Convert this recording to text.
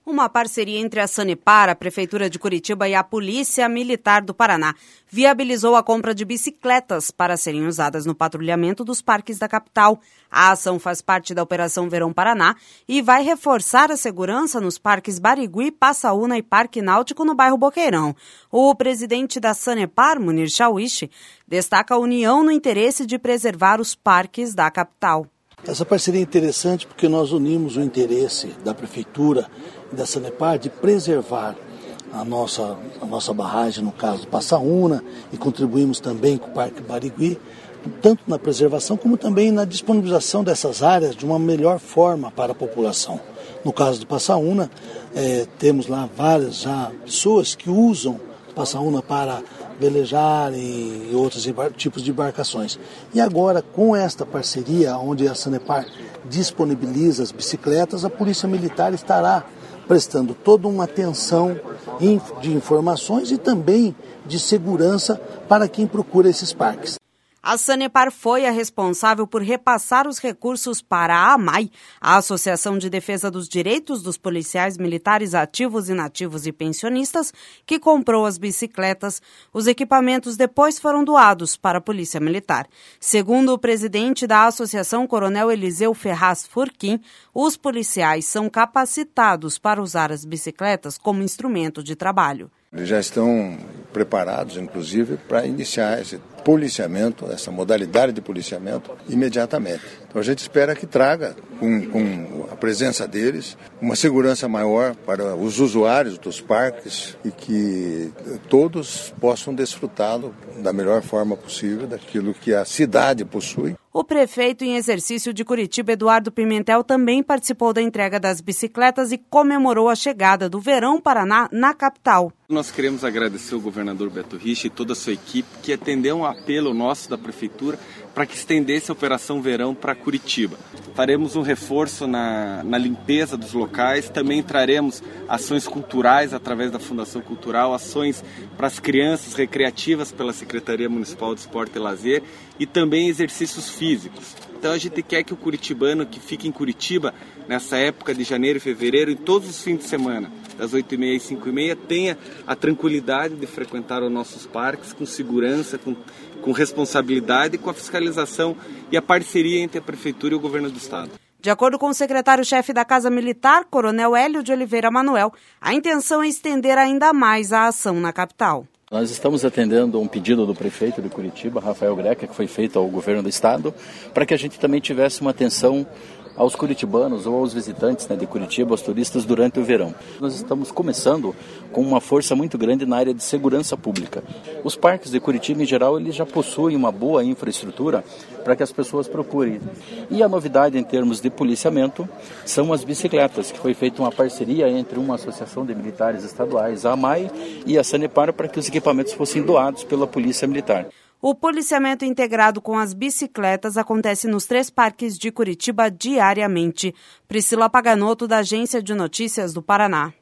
Uma parceria entre a Sanepar, a Prefeitura de Curitiba e a Polícia Militar do Paraná viabilizou a compra de bicicletas para serem usadas no patrulhamento dos parques da capital. A ação faz parte da Operação Verão Paraná e vai reforçar a segurança nos parques Barigui, Passaúna e Parque Náutico no bairro Boqueirão. O presidente da Sanepar, Munir Shawishi, destaca a união no interesse de preservar os parques da capital. Essa parceria é interessante porque nós unimos o interesse da Prefeitura e da Sanepar de preservar a nossa barragem, no caso do Passaúna, e contribuímos também com o Parque Barigui, tanto na preservação como também na disponibilização dessas áreas de uma melhor forma para a população. No caso do Passaúna, temos lá várias já pessoas que usam o Passaúna para velejar e outros tipos de embarcações. E agora, com esta parceria, onde a Sanepar disponibiliza as bicicletas, a Polícia Militar estará prestando toda uma atenção de informações e também de segurança para quem procura esses parques. A Sanepar foi a responsável por repassar os recursos para a AMAI, a Associação de Defesa dos Direitos dos Policiais Militares Ativos, Inativos e Pensionistas, que comprou as bicicletas. Os equipamentos depois foram doados para a Polícia Militar. Segundo o presidente da associação, Coronel Eliseu Ferraz Furquim, os policiais são capacitados para usar as bicicletas como instrumento de trabalho. Eles já estão preparados, inclusive, para iniciar esse policiamento, essa modalidade de policiamento, imediatamente. Então a gente espera que traga, com a presença deles, uma segurança maior para os usuários dos parques e que todos possam desfrutá-lo da melhor forma possível, daquilo que a cidade possui. O prefeito em exercício de Curitiba, Eduardo Pimentel, também participou da entrega das bicicletas e comemorou a chegada do Verão Paraná na capital. Nós queremos agradecer o governador Beto Richa e toda a sua equipe que atendeu um apelo nosso da prefeitura para que estendesse a Operação Verão para Curitiba. Faremos um reforço na limpeza dos locais, também traremos ações culturais através da Fundação Cultural, ações para as crianças recreativas pela Secretaria Municipal de Esporte e Lazer e também exercícios físicos. Então a gente quer que o curitibano que fica em Curitiba, nessa época de janeiro e fevereiro, em todos os fins de semana, das 8h30 às 5h30, tenha a tranquilidade de frequentar os nossos parques com segurança, com responsabilidade, com a fiscalização e a parceria entre a Prefeitura e o Governo do Estado. De acordo com o secretário-chefe da Casa Militar, Coronel Hélio de Oliveira Manuel, a intenção é estender ainda mais a ação na capital. Nós estamos atendendo um pedido do prefeito de Curitiba, Rafael Greca, que foi feito ao governo do estado, para que a gente também tivesse uma atenção aos curitibanos ou aos visitantes de Curitiba, aos turistas durante o verão. Nós estamos começando com uma força muito grande na área de segurança pública. Os parques de Curitiba, em geral, eles já possuem uma boa infraestrutura para que as pessoas procurem. E a novidade em termos de policiamento são as bicicletas, que foi feita uma parceria entre uma associação de militares estaduais, a AMAI, e a Sanepar, para que os equipamentos fossem doados pela Polícia Militar. O policiamento integrado com as bicicletas acontece nos 3 parques de Curitiba diariamente. Priscila Paganotto, da Agência de Notícias do Paraná.